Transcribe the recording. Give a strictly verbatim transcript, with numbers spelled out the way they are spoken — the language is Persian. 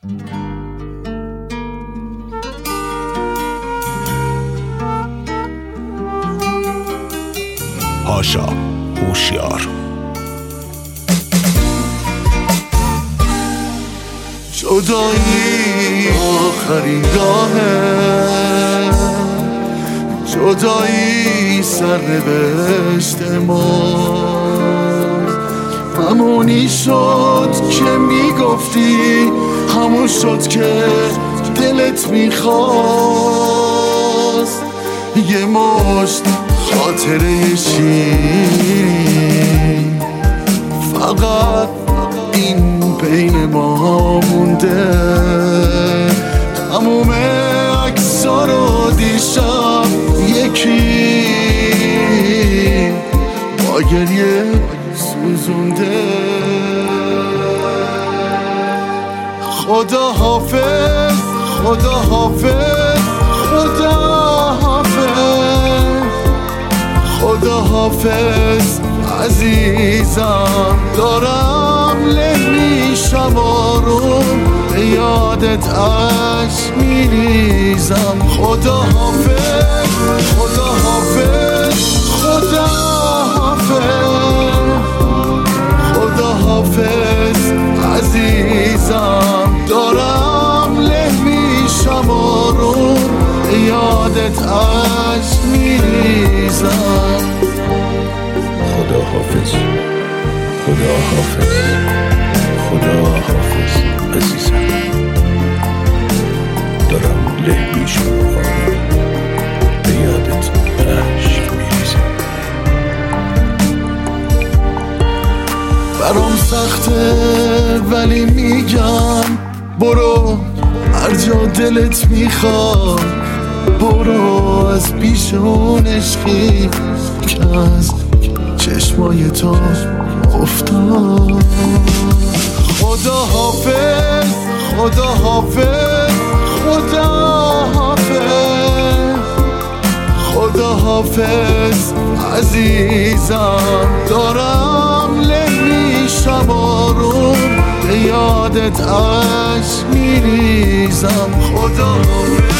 پاشا هوشیار. جدایی آخرین راهه، جدایی سرنوشت ماست. همونی شد که میگفتی، همون شد که دلت میخواست. یه مشت خاطره شیرین فقط این بین ما مونده. تموم عکس‌ها رو دیشب یکی با گریه سوزونده. خدا حافظ، خدا حافظ، خدا حافظ، خدا حافظ عزیزم. دارم له میشم آروم، به یادت عشق میریزم. خدا حافظ، خدا حافظ، خدا حافظ، خدا حافظ عزیزم. دارم له میشم آروم، به یادت عشق میریزم. خدا حافظ، خدا حافظ، خدا حافظ عزیزم. دارم له میشم آروم، به یادت عشق میریزم. برام سخته ولی میگم برو هر جا دلت میخواد. برو از پیش اون عشقی که از چشمای تو افتاد. خدا حافظ، خدا حافظ، خدا حافظ، خدا حافظ عزیزم. دارم له میشم آروم، به یادت عشق میریزم. خدا حافظ.